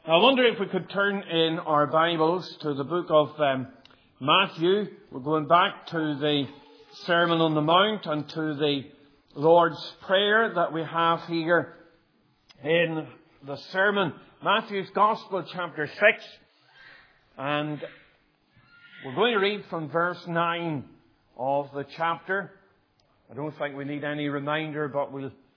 I wonder if we could turn in our Bibles to the book of Matthew. We're going back to the Sermon on the Mount and to the Lord's Prayer that we have here in the sermon. Matthew's Gospel, chapter 6. And we're going to read from verse 9 of the chapter. I don't think we need any reminder, but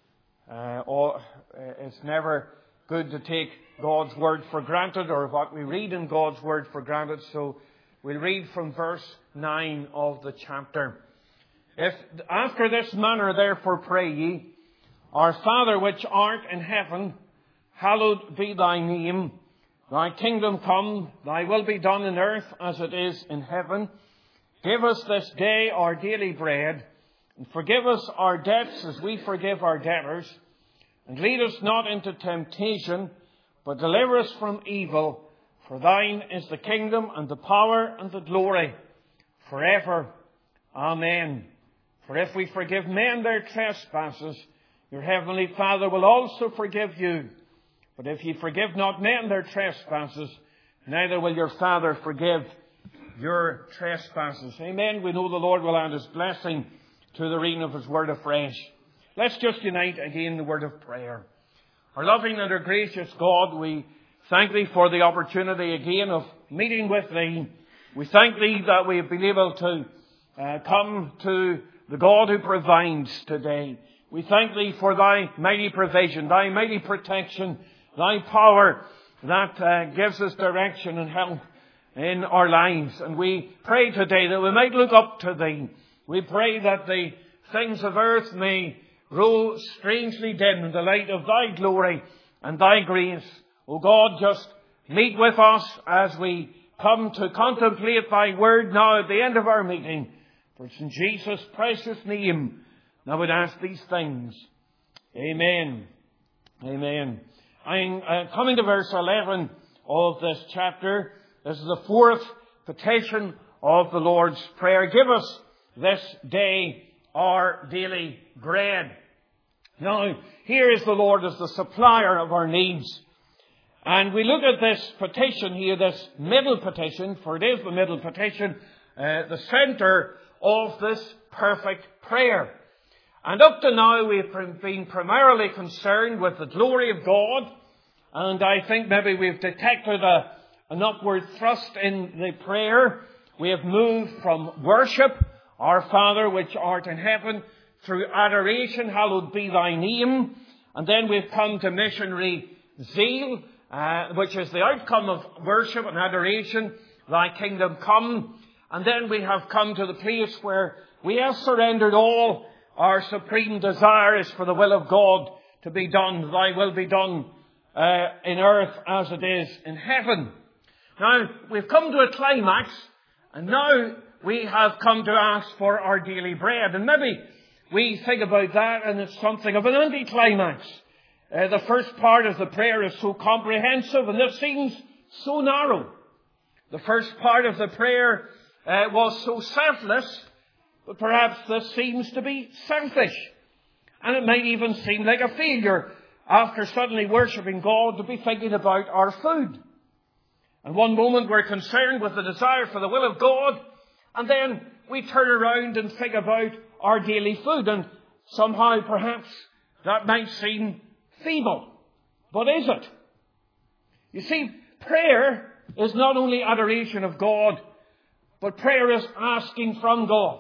it's never good to take God's Word for granted, or what we read in God's Word for granted. So we'll read from verse 9 of the chapter. If after this manner therefore pray ye, Our Father which art in heaven, hallowed be thy name. Thy kingdom come, thy will be done in earth as it is in heaven. Give us this day our daily bread, and forgive us our debts as we forgive our debtors. And lead us not into temptation, but deliver us from evil. For thine is the kingdom and the power and the glory forever. Amen. For if we forgive men their trespasses, your heavenly Father will also forgive you. But if ye forgive not men their trespasses, neither will your Father forgive your trespasses. Amen. We know the Lord will add His blessing to the reading of His word afresh. Let's just unite again in the word of prayer. Our loving and our gracious God, we thank Thee for the opportunity again of meeting with Thee. We thank Thee that we have been able to come to the God who provides today. We thank Thee for Thy mighty provision, Thy mighty protection, Thy power that gives us direction and help in our lives. And we pray today that we might look up to Thee. We pray that the things of earth may grow strangely dim in the light of Thy glory and Thy grace. O God, just meet with us as we come to contemplate Thy word now at the end of our meeting. For it's in Jesus' precious name I would ask these things. Amen. Amen. I'm coming to verse 11 of this chapter. This is the fourth petition of the Lord's Prayer. Give us this day our daily bread. Now, here is the Lord as the supplier of our needs. And we look at this petition here, this middle petition, for it is the middle petition, the centre of this perfect prayer. And up to now we've been primarily concerned with the glory of God. And I think maybe we've detected an upward thrust in the prayer. We have moved from worship, Our Father which art in heaven, through adoration, hallowed be thy name. And then we've come to missionary zeal, which is the outcome of worship and adoration, thy kingdom come. And then we have come to the place where we have surrendered all. Our supreme desire is for the will of God to be done. Thy will be done in earth as it is in heaven. Now, we've come to a climax, and now we have come to ask for our daily bread. And maybe we think about that and it's something of an anticlimax. The first part of the prayer is so comprehensive and this seems so narrow. The first part of the prayer was so selfless, but perhaps this seems to be selfish. And it might even seem like a failure after suddenly worshipping God to be thinking about our food. And one moment we're concerned with the desire for the will of God, and then we turn around and think about our daily food. And somehow perhaps that might seem feeble. But is it? You see, prayer is not only adoration of God, but prayer is asking from God.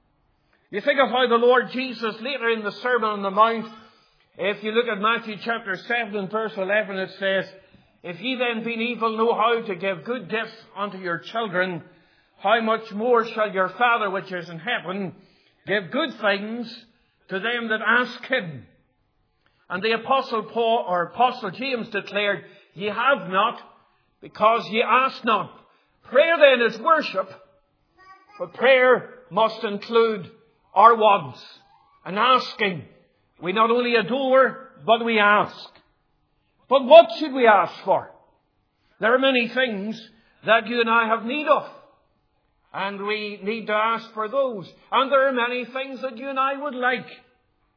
You think of how the Lord Jesus later in the Sermon on the Mount, if you look at Matthew chapter 7 and verse 11, it says, If ye then being evil know how to give good gifts unto your children, how much more shall your Father which is in heaven give good things to them that ask Him? And the Apostle Paul, or Apostle James declared, Ye have not, because ye ask not. Prayer then is worship, but prayer must include our wants and asking. We not only adore, but we ask. But what should we ask for? There are many things that you and I have need of. And we need to ask for those. And there are many things that you and I would like.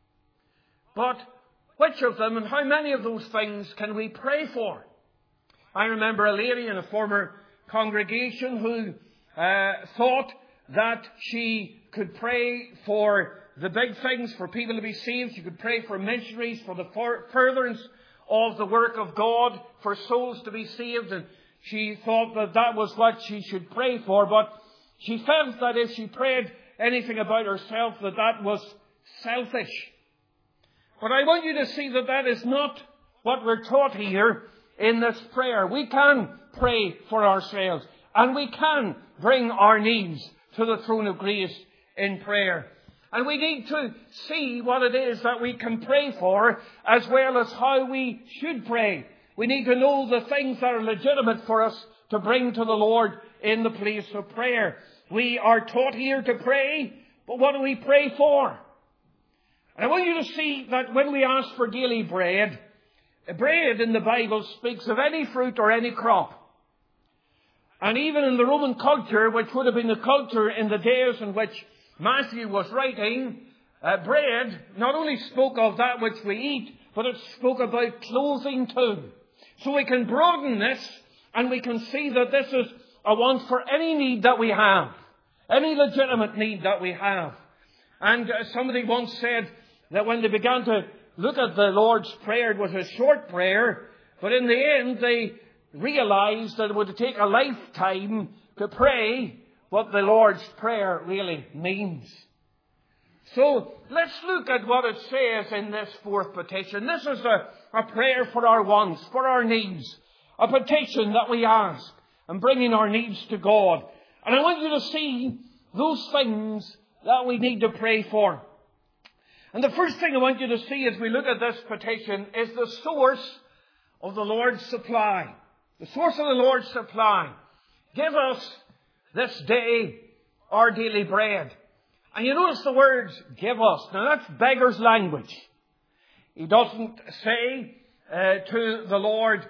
But which of them and how many of those things can we pray for? I remember a lady in a former congregation who thought that she could pray for the big things, for people to be saved. She could pray for missionaries, for the furtherance of the work of God, for souls to be saved. And she thought that that was what she should pray for. But she felt that if she prayed anything about herself, that that was selfish. But I want you to see that that is not what we're taught here in this prayer. We can pray for ourselves, and we can bring our needs to the throne of grace in prayer. And we need to see what it is that we can pray for, as well as how we should pray. We need to know the things that are legitimate for us to bring to the Lord in the place of prayer. We are taught here to pray, but what do we pray for? And I want you to see that when we ask for daily bread, bread in the Bible speaks of any fruit or any crop. And even in the Roman culture, which would have been the culture in the days in which Matthew was writing, bread not only spoke of that which we eat, but it spoke about clothing too. So we can broaden this, and we can see that this is a want for any need that we have, any legitimate need that we have. And somebody once said that when they began to look at the Lord's Prayer, it was a short prayer, but in the end they realized that it would take a lifetime to pray what the Lord's Prayer really means. So let's look at what it says in this fourth petition. This is a prayer for our wants, for our needs, a petition that we ask and bringing our needs to God. And I want you to see those things that we need to pray for. And the first thing I want you to see as we look at this petition is the source of the Lord's supply. The source of the Lord's supply. Give us this day our daily bread. And you notice the words, give us. Now that's beggar's language. He doesn't say to the Lord,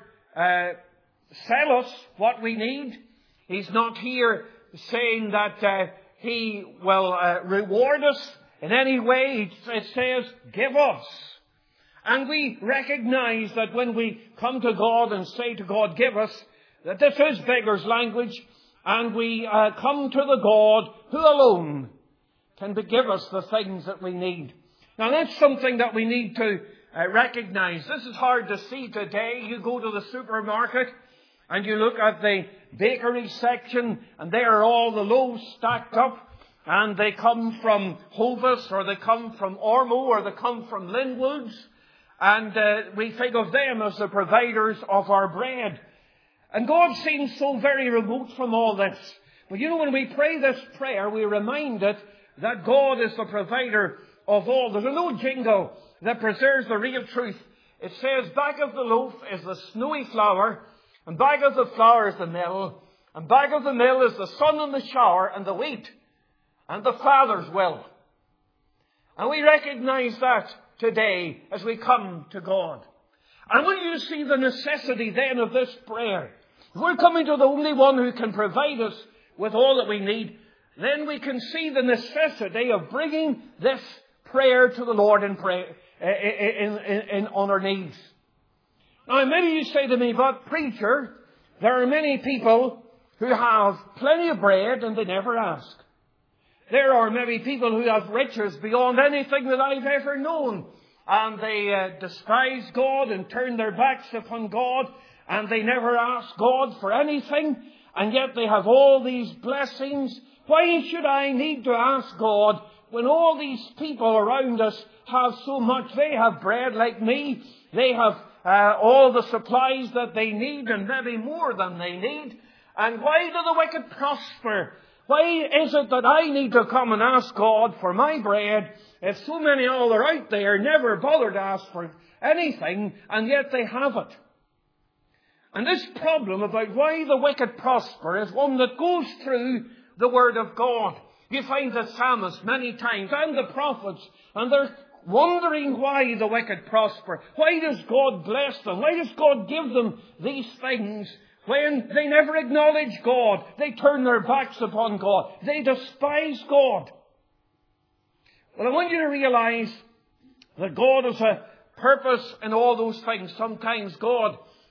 sell us what we need. He's not here saying that He will reward us in any way. It says, give us. And we recognize that when we come to God and say to God, give us, that this is beggar's language. And we come to the God who alone can give us the things that we need. Now that's something that we need to recognize. This is hard to see today. You go to the supermarket and you look at the bakery section, and there are all the loaves stacked up, and they come from Hovis, or they come from Ormo, or they come from Linwoods, and we think of them as the providers of our bread. And God seems so very remote from all this. But you know, when we pray this prayer, we're reminded that God is the provider of all. There's an old jingle that preserves the real truth. It says, back of the loaf is the snowy flour, and back of the flour is the mill, and back of the mill is the sun and the shower, and the wheat, and the Father's will. And we recognize that today as we come to God. I want you to see the necessity then of this prayer. If we're coming to the only one who can provide us with all that we need, then we can see the necessity of bringing this prayer to the Lord in prayer, on our needs. Now, maybe you say to me, but preacher, there are many people who have plenty of bread and they never ask. There are maybe people who have riches beyond anything that I've ever known. And they despise God and turn their backs upon God, and they never ask God for anything, and yet they have all these blessings. Why should I need to ask God when all these people around us have so much? They have bread like me. They have all the supplies that they need, and maybe more than they need. And why do the wicked prosper? Why is it that I need to come and ask God for my bread if so many all are out there never bother to ask for anything, and yet they have it? And this problem about why the wicked prosper is one that goes through the Word of God. You find the psalmists many times, and the prophets, and they're wondering why the wicked prosper. Why does God bless them? Why does God give them these things when they never acknowledge God? They turn their backs upon God. They despise God. Well, I want you to realize that God has a purpose in all those things. Sometimes God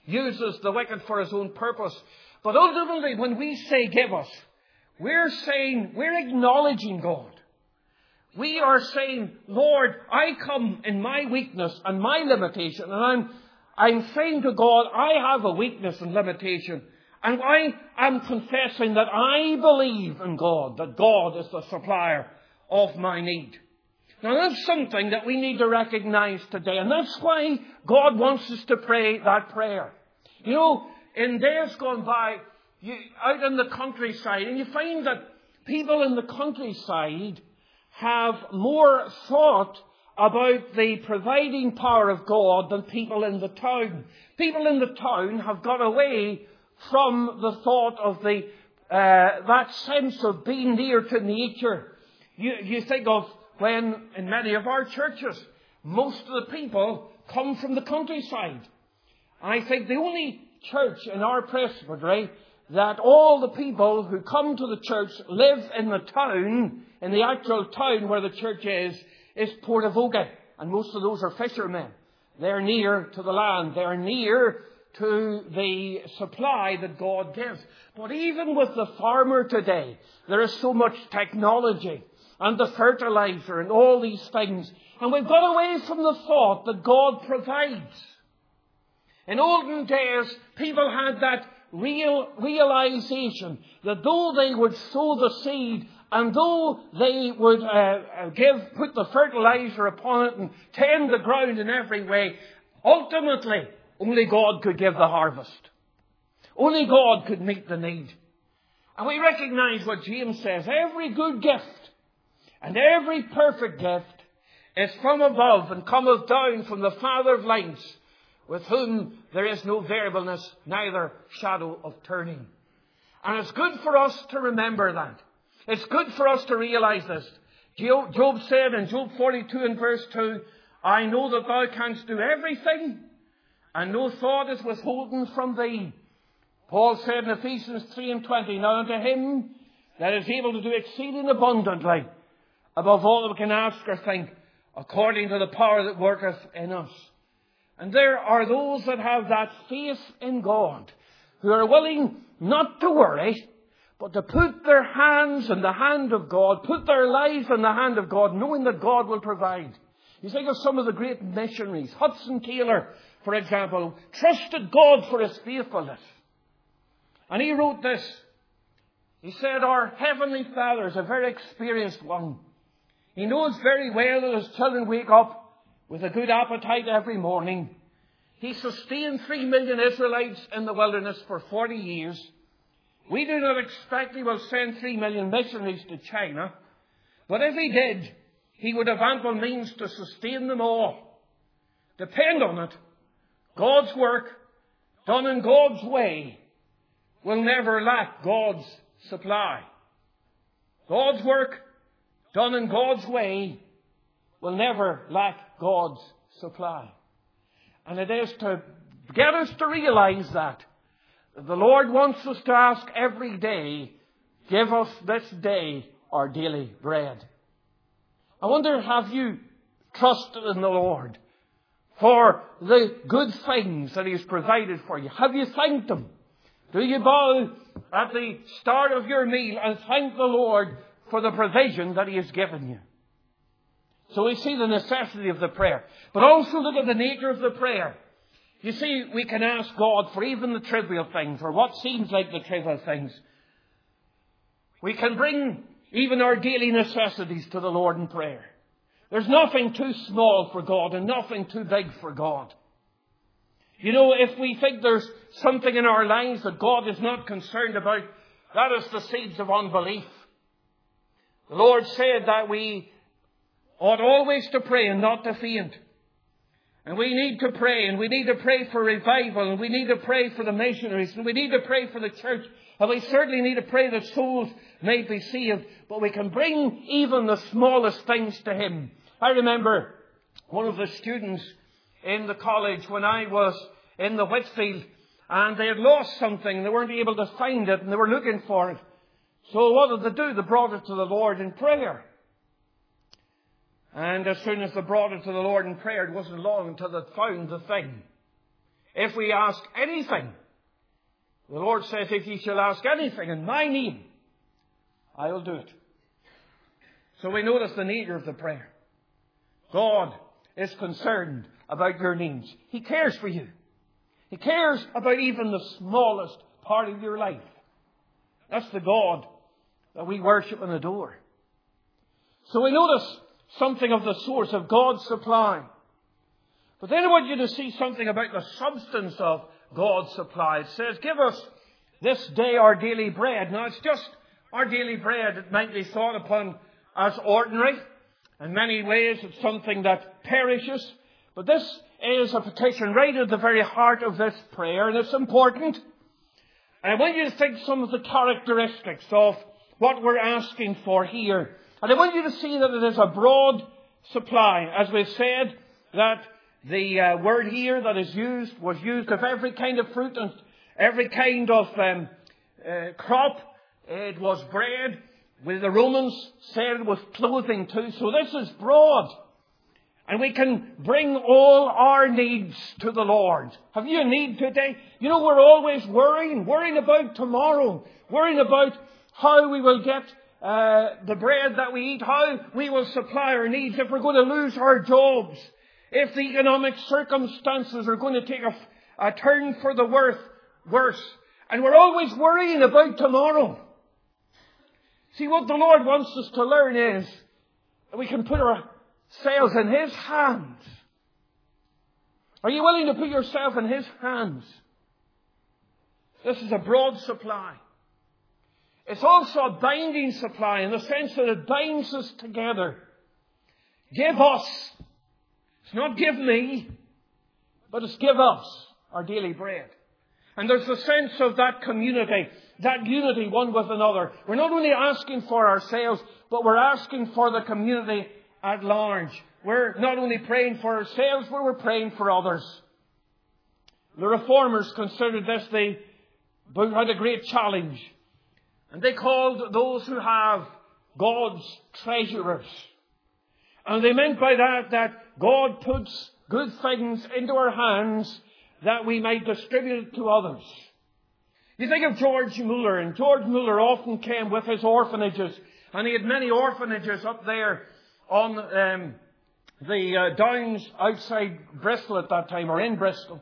uses the wicked for his own purpose. But ultimately, when we say give us, we're acknowledging God. We are saying, Lord, I come in my weakness and my limitation, and I'm saying to God, I have a weakness and limitation, and I am confessing that I believe in God, that God is the supplier of my need. Now that's something that we need to recognize today, and that's why God wants us to pray that prayer. You know, in days gone by, out in the countryside, and you find that people in the countryside have more thought about the providing power of God than people in the town. People in the town have got away from the thought of that sense of being near to nature. You think of when in many of our churches, most of the people come from the countryside. I think the only church in our presbytery that all the people who come to the church live in the town, in the actual town where the church is Portavogie. And most of those are fishermen. They're near to the land. They're near to the supply that God gives. But even with the farmer today, there is so much technology and the fertilizer and all these things. And we've got away from the thought that God provides. In olden days, people had that realization that though they would sow the seed and though they would put the fertilizer upon it and tend the ground in every way, ultimately only God could give the harvest. Only God could meet the need. And we recognize what James says, every good gift and every perfect gift is from above and cometh down from the Father of lights, with whom there is no variableness, neither shadow of turning. And it's good for us to remember that. It's good for us to realize this. Job said in Job 42 and verse 2, I know that thou canst do everything, and no thought is withholden from thee. Paul said in Ephesians 3 and 20, now unto him that is able to do exceeding abundantly, above all that we can ask or think, according to the power that worketh in us. And there are those that have that faith in God, who are willing not to worry, but to put their hands in the hand of God, put their lives in the hand of God, knowing that God will provide. You think of some of the great missionaries. Hudson Taylor, for example, trusted God for his faithfulness. And he wrote this. He said, our Heavenly Father is a very experienced one. He knows very well that his children wake up with a good appetite every morning. He sustained 3 million Israelites in the wilderness for 40 years. We do not expect he will send 3 million missionaries to China. But if he did, he would have ample means to sustain them all. Depend on it, God's work, done in God's way, will never lack God's supply. God's work, done in God's way, will never lack God's supply. And it is to get us to realize that the Lord wants us to ask every day, give us this day our daily bread. I wonder, have you trusted in the Lord for the good things that He has provided for you? Have you thanked Him? Do you bow at the start of your meal and thank the Lord for the provision that He has given you? So we see the necessity of the prayer. But also look at the nature of the prayer. You see, we can ask God for even the trivial things, or what seems like the trivial things. We can bring even our daily necessities to the Lord in prayer. There's nothing too small for God and nothing too big for God. You know, if we think there's something in our lives that God is not concerned about, that is the seeds of unbelief. The Lord said that we ought always to pray and not to faint. And we need to pray, and we need to pray for revival, and we need to pray for the missionaries, and we need to pray for the church, and we certainly need to pray that souls may be saved. But we can bring even the smallest things to Him. I remember one of the students in the college when I was in the Whitfield, and they had lost something, and they weren't able to find it, and they were looking for it. So what did they do? They brought it to the Lord in prayer. And as soon as they brought it to the Lord in prayer, it wasn't long until they found the thing. if we ask anything, the Lord says, if ye shall ask anything in my name, I will do it. So we notice the nature of the prayer. God is concerned about your needs. He cares for you. He cares about even the smallest part of your life. That's the God that we worship and adore. So we notice something of the source of God's supply. But then I want you to see something about the substance of God's supply. It says, give us this day our daily bread. Now it's just our daily bread. It might be thought upon as ordinary. In many ways it's something that perishes. But this is a petition right at the very heart of this prayer, and it's important. And I want you to think some of the characteristics of what we're asking for here. And I want you to see that it is a broad supply. As we've said, that the word here that is used was used of every kind of fruit and every kind of crop. It was bread. The Romans said it was clothing too. So this is broad. And we can bring all our needs to the Lord. Have you a need today? You know, we're always worrying about tomorrow, worrying about how we will get the bread that we eat, how we will supply our needs, if we're going to lose our jobs, if the economic circumstances are going to take a turn for the worse. And we're always worrying about tomorrow. See, what the Lord wants us to learn is that we can put ourselves in His hands. Are you willing to put yourself in His hands? This is a broad supply. It's also a binding supply in the sense that it binds us together. Give us. It's not give me, but it's give us our daily bread. And there's the sense of that community, that unity one with another. We're not only asking for ourselves, but we're asking for the community at large. We're not only praying for ourselves, but we're praying for others. The Reformers considered this, they had a great challenge. And they called those who have God's treasurers. And they meant by that God puts good things into our hands that we might distribute it to others. You think of George Muller, and George Muller often came with his orphanages. And he had many orphanages up there on the downs outside Bristol at that time, or in Bristol.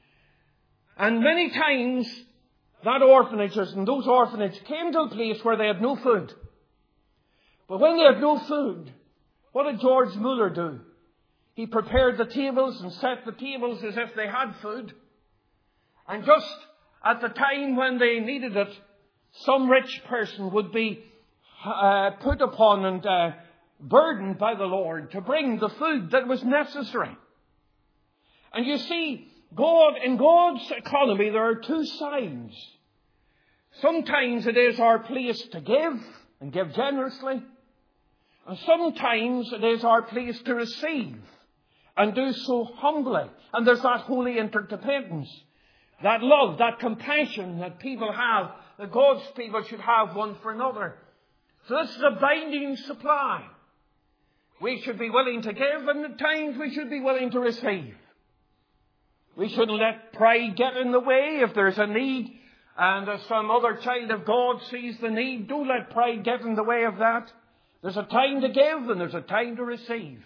And many times that orphanages and those orphanages came to a place where they had no food. But when they had no food, what did George Muller do? He prepared the tables and set the tables as if they had food. And just at the time when they needed it, some rich person would be put upon and burdened by the Lord to bring the food that was necessary. And you see, in God's economy, there are two sides. Sometimes it is our place to give and give generously. And sometimes it is our place to receive and do so humbly. And there's that holy interdependence, that love, that compassion that people have, that God's people should have one for another. So this is a binding supply. We should be willing to give, and at times we should be willing to receive. We shouldn't let pride get in the way. If there's a need and some other child of God sees the need, don't let pride get in the way of that. There's a time to give and there's a time to receive.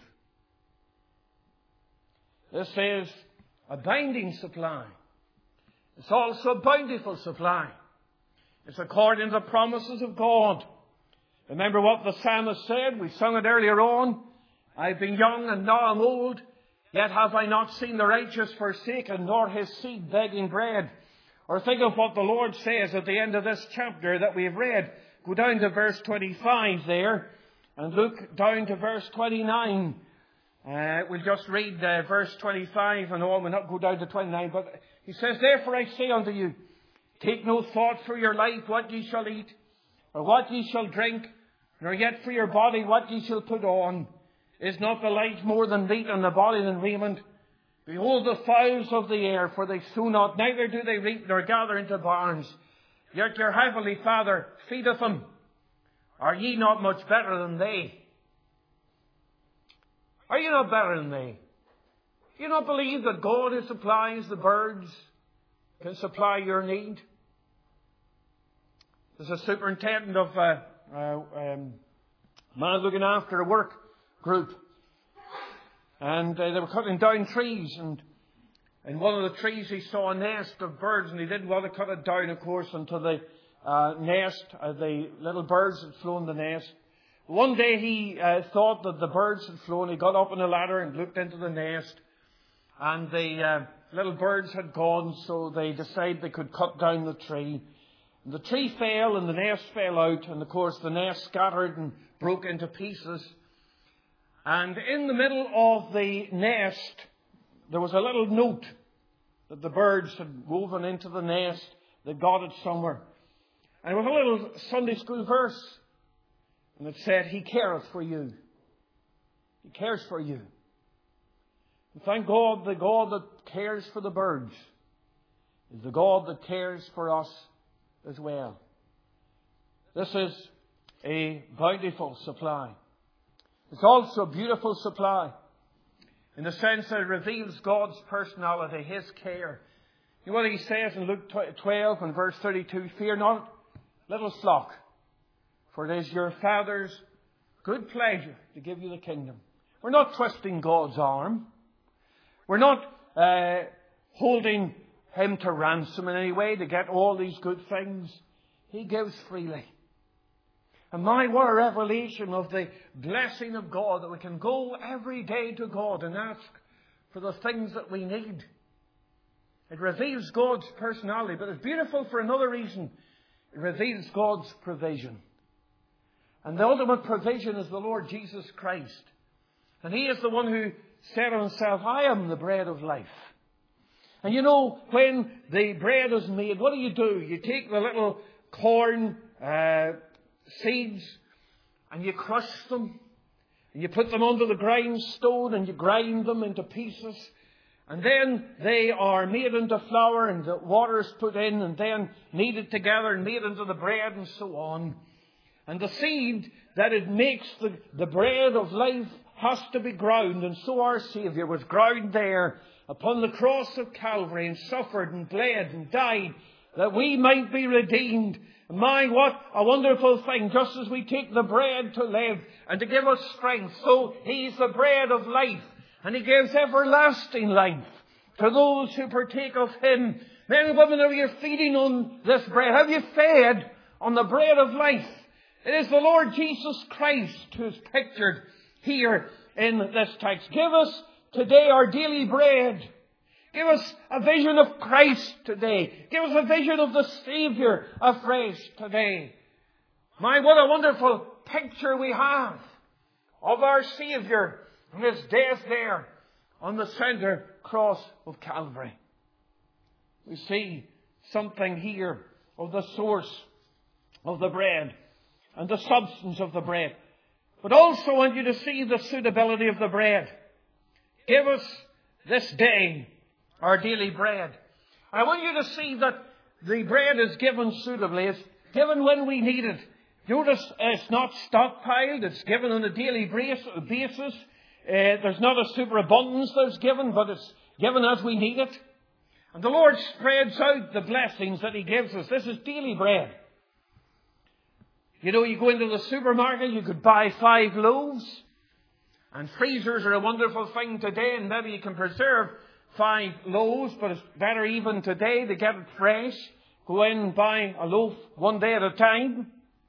This is a binding supply. It's also a bountiful supply. It's according to the promises of God. Remember what the psalmist said? We sung it earlier on. I've been young and now I'm old. Yet have I not seen the righteous forsaken, nor his seed begging bread. Or think of what the Lord says at the end of this chapter that we've read. Go down to verse 25 there, and look down to verse 29. We'll just read verse 25 and all. We'll not go down to 29. But he says, therefore I say unto you, take no thought for your life what ye shall eat, or what ye shall drink, nor yet for your body what ye shall put on. Is not the life more than meat, and the body than raiment? Behold the fowls of the air, for they sow not, neither do they reap, nor gather into barns. Yet your heavenly Father feedeth them. Are ye not much better than they? Are you not better than they? Do you not believe that God who supplies the birds can supply your need? There's a superintendent of man looking after a work group. And they were cutting down trees. And in one of the trees he saw a nest of birds. And he didn't want to cut it down, of course, until the nest, the little birds had flown the nest. One day he thought that the birds had flown. He got up on a ladder and looked into the nest. And the little birds had gone, so they decided they could cut down the tree. And the tree fell and the nest fell out. And of course the nest scattered and broke into pieces. And in the middle of the nest, there was a little note that the birds had woven into the nest. They got it somewhere. And it was a little Sunday school verse. And it said, He careth for you. He cares for you. And thank God, the God that cares for the birds is the God that cares for us as well. This is a bountiful supply. It's also a beautiful supply in the sense that it reveals God's personality, His care. You know what He says in Luke 12 and verse 32? Fear not, little flock, for it is your Father's good pleasure to give you the kingdom. We're not twisting God's arm. We're not holding Him to ransom in any way to get all these good things. He gives freely. And my, what a revelation of the blessing of God, that we can go every day to God and ask for the things that we need. It reveals God's personality, but it's beautiful for another reason. It reveals God's provision. And the ultimate provision is the Lord Jesus Christ. And He is the one who said of Himself, I am the bread of life. And you know, when the bread is made, what do? You take the little corn seeds and you crush them. And you put them under the grindstone and you grind them into pieces. And then they are made into flour and the water is put in and then kneaded together and made into the bread and so on. And the seed that it makes the bread of life has to be ground. And so our Saviour was ground there upon the cross of Calvary and suffered and bled and died that we might be redeemed. My, what a wonderful thing. Just as we take the bread to live and to give us strength, so He's the bread of life. And He gives everlasting life to those who partake of Him. Men and women, are you feeding on this bread? Have you fed on the bread of life? It is the Lord Jesus Christ who is pictured here in this text. Give us today our daily bread. Give us a vision of Christ today. Give us a vision of the Saviour afresh today. My, what a wonderful picture we have of our Saviour and His death there on the centre cross of Calvary. We see something here of the source of the bread and the substance of the bread. But also I want you to see the suitability of the bread. Give us this day our daily bread. I want you to see that the bread is given suitably. It's given when we need it. Notice it's not stockpiled. It's given on a daily basis. There's not a superabundance that's given, but it's given as we need it. And the Lord spreads out the blessings that He gives us. This is daily bread. You know, you go into the supermarket, you could buy 5 loaves. And freezers are a wonderful thing today, and maybe you can preserve 5 loaves, but it's better even today to get it fresh. Go in and buy a loaf one day at a time.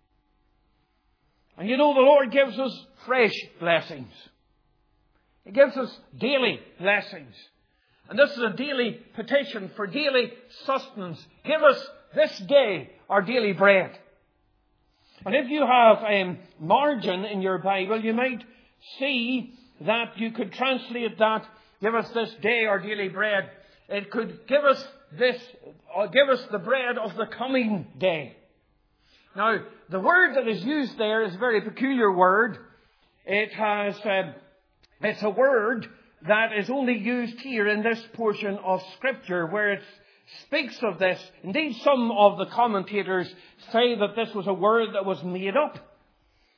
And you know, the Lord gives us fresh blessings. He gives us daily blessings. And this is a daily petition for daily sustenance. Give us this day our daily bread. And if you have a margin in your Bible, you might see that you could translate that, give us this day our daily bread. It could give us this, or give us the bread of the coming day. Now, the word that is used there is a very peculiar word. It's a word that is only used here in this portion of Scripture where it speaks of this. Indeed, some of the commentators say that this was a word that was made up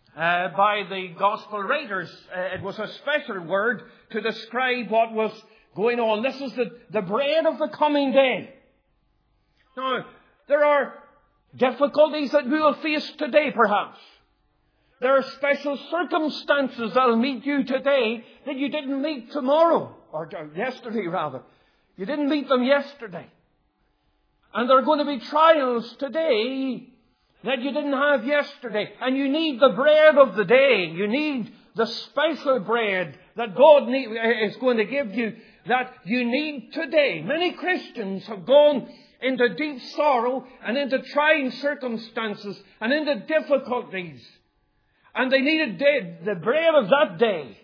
by the Gospel writers. It was a special word to describe what was going on. This is the bread of the coming day. Now, there are difficulties that we will face today, perhaps. There are special circumstances that will meet you today that you didn't meet tomorrow, or yesterday rather. You didn't meet them yesterday. And there are going to be trials today that you didn't have yesterday. And you need the bread of the day. You need the special bread that God is going to give you, that you need today. Many Christians have gone into deep sorrow and into trying circumstances and into difficulties. And they needed the bread of that day.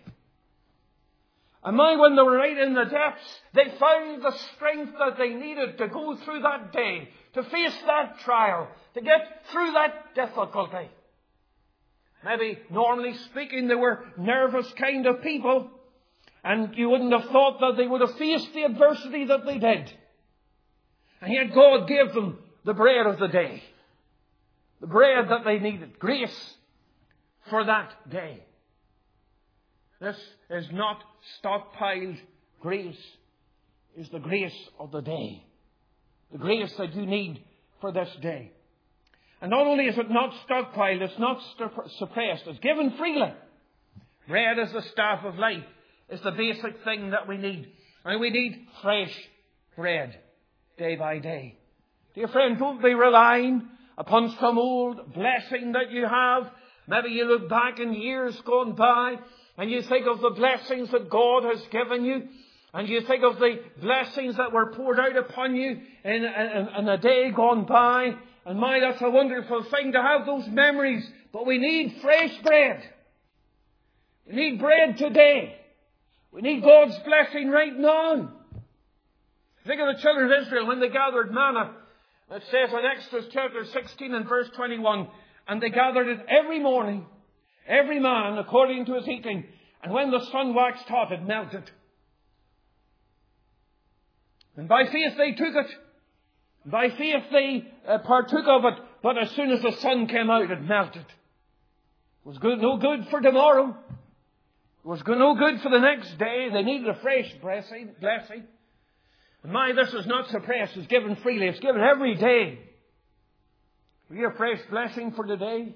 And when they were right in the depths, they found the strength that they needed to go through that day, to face that trial, to get through that difficulty. Maybe, normally speaking, they were nervous kind of people, and you wouldn't have thought that they would have faced the adversity that they did. And yet God gave them the bread of the day, the bread that they needed, grace for that day. This is not stockpiled grace. It's the grace of the day. The grace that you need for this day. And not only is it not stockpiled, it's not suppressed. It's given freely. Bread is the staff of life. It's the basic thing that we need. And we need fresh bread day by day. Dear friend, don't be relying upon some old blessing that you have. Maybe you look back in years gone by and you think of the blessings that God has given you. And you think of the blessings that were poured out upon you in a day gone by. And that's a wonderful thing to have those memories. But we need fresh bread. We need bread today. We need God's blessing right now. Think of the children of Israel when they gathered manna. It says in Exodus chapter 16 and verse 21, and they gathered it every morning, every man according to his eating. And when the sun waxed hot, it melted. And by faith they took it. By faith they partook of it. But as soon as the sun came out, it melted. It was no good for tomorrow. It was no good for the next day. They needed a fresh blessing. And this is not suppressed. It's given freely. It's given every day. Will you have a fresh blessing for today?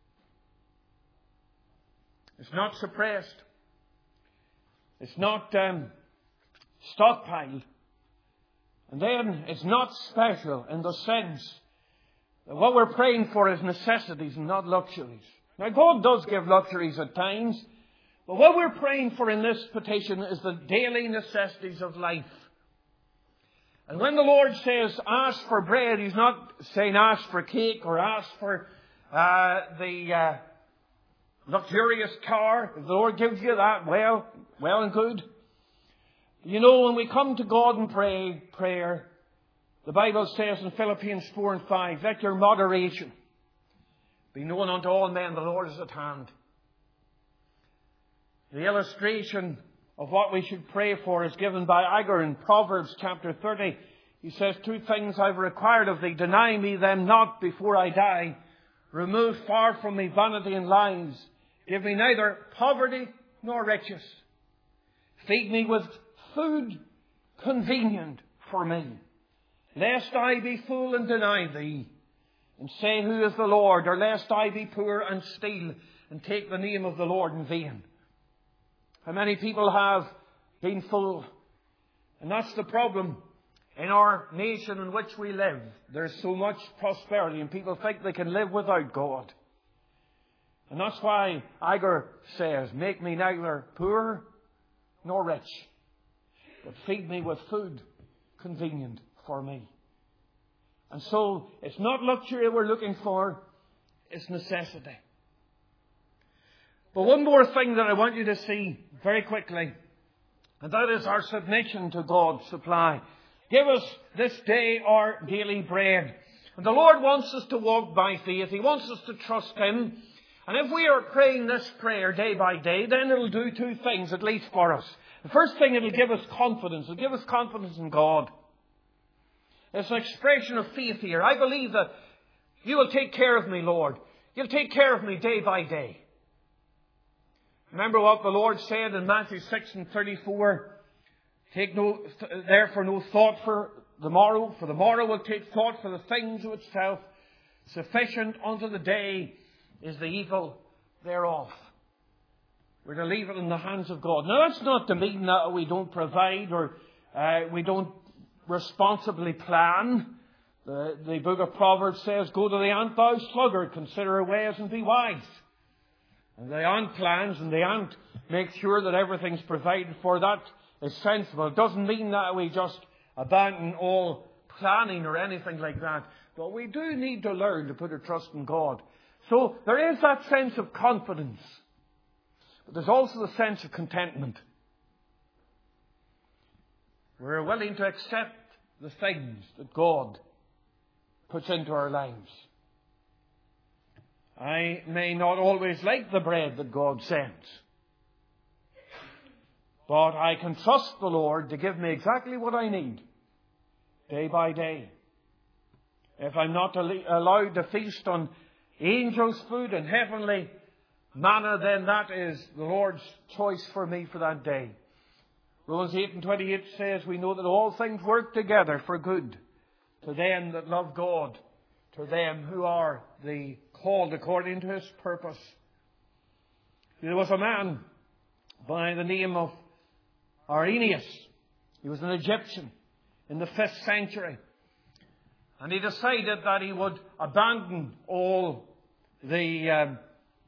It's not suppressed. It's not stockpiled. And then it's not special in the sense that what we're praying for is necessities and not luxuries. Now, God does give luxuries at times, but what we're praying for in this petition is the daily necessities of life. And when the Lord says, ask for bread, He's not saying ask for cake or ask for the luxurious car. If the Lord gives you that, well and good. You know, when we come to God and prayer, the Bible says in Philippians 4 and 5, let your moderation be known unto all men, the Lord is at hand. The illustration of what we should pray for is given by Agur in Proverbs chapter 30. He says, 2 things I've required of thee, deny me them not before I die. Remove far from me vanity and lies. Give me neither poverty nor riches. Feed me with food convenient for me, lest I be full and deny thee, and say, who is the Lord? Or lest I be poor and steal, and take the name of the Lord in vain. How many people have been full? And that's the problem in our nation in which we live. There's so much prosperity, and people think they can live without God. And that's why Agur says, make me neither poor nor rich, but feed me with food convenient for me. And so it's not luxury we're looking for, it's necessity. But one more thing that I want you to see very quickly, and that is our submission to God's supply. Give us this day our daily bread. And the Lord wants us to walk by faith. He wants us to trust Him. And if we are praying this prayer day by day, then it'll do 2 things at least for us. The first thing, it'll give us confidence. It'll give us confidence in God. It's an expression of faith here. I believe that you will take care of me, Lord. You'll take care of me day by day. Remember what the Lord said in Matthew 6 and 34. therefore no thought for the morrow, for the morrow will take thought for the things of itself. Sufficient unto the day is the evil thereof. We're to leave it in the hands of God. Now, that's not to mean that we don't provide or we don't responsibly plan. The book of Proverbs says, "Go to the ant, thou sluggard, consider her ways and be wise." And the ant plans and the ant makes sure that everything's provided for. That is sensible. It doesn't mean that we just abandon all planning or anything like that. But we do need to learn to put our trust in God. So there is that sense of confidence. But there's also the sense of contentment. We're willing to accept the things that God puts into our lives. I may not always like the bread that God sends, but I can trust the Lord to give me exactly what I need, day by day. If I'm not allowed to feast on angels' food and heavenly manna, then that is the Lord's choice for me for that day. Romans 8:28 says, we know that all things work together for good to them that love God, to them who are the called according to His purpose. There was a man by the name of Irenaeus. He was an Egyptian in the 5th century. And he decided that he would abandon all the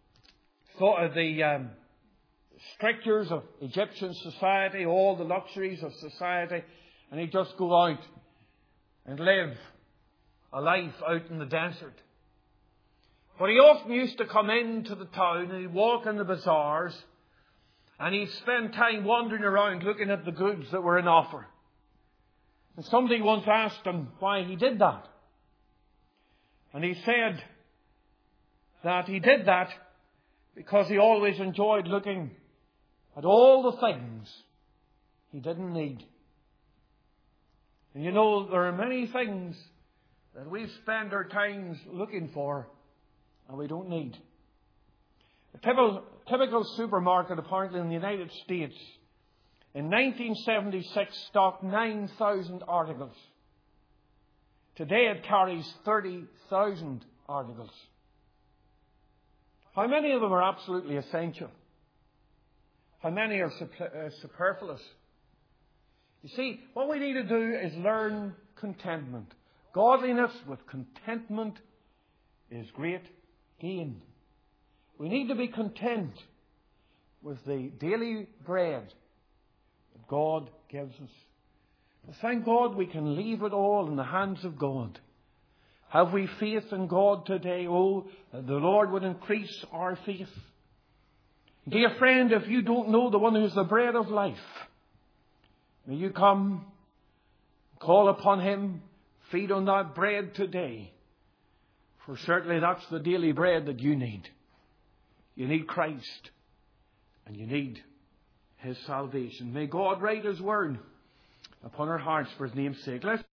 strictures of Egyptian society, all the luxuries of society, and he'd just go out and live a life out in the desert. But he often used to come into the town and he'd walk in the bazaars and he'd spend time wandering around looking at the goods that were in offer. And somebody once asked him why he did that. And he said that he did that because he always enjoyed looking at all the things he didn't need. And you know, there are many things that we spend our times looking for and we don't need. A typical supermarket, apparently in the United States, in 1976 stocked 9,000 articles. Today it carries 30,000 articles. How many of them are absolutely essential? How many are superfluous? You see, what we need to do is learn contentment. Godliness with contentment is great gain. We need to be content with the daily bread that God gives us. But thank God we can leave it all in the hands of God. Have we faith in God today? Oh, that the Lord would increase our faith. Dear friend, if you don't know the one who is the bread of life, may you come, call upon Him, feed on that bread today. For certainly that's the daily bread that you need. You need Christ. And you need His salvation. May God write His word upon our hearts for His name's sake. Let's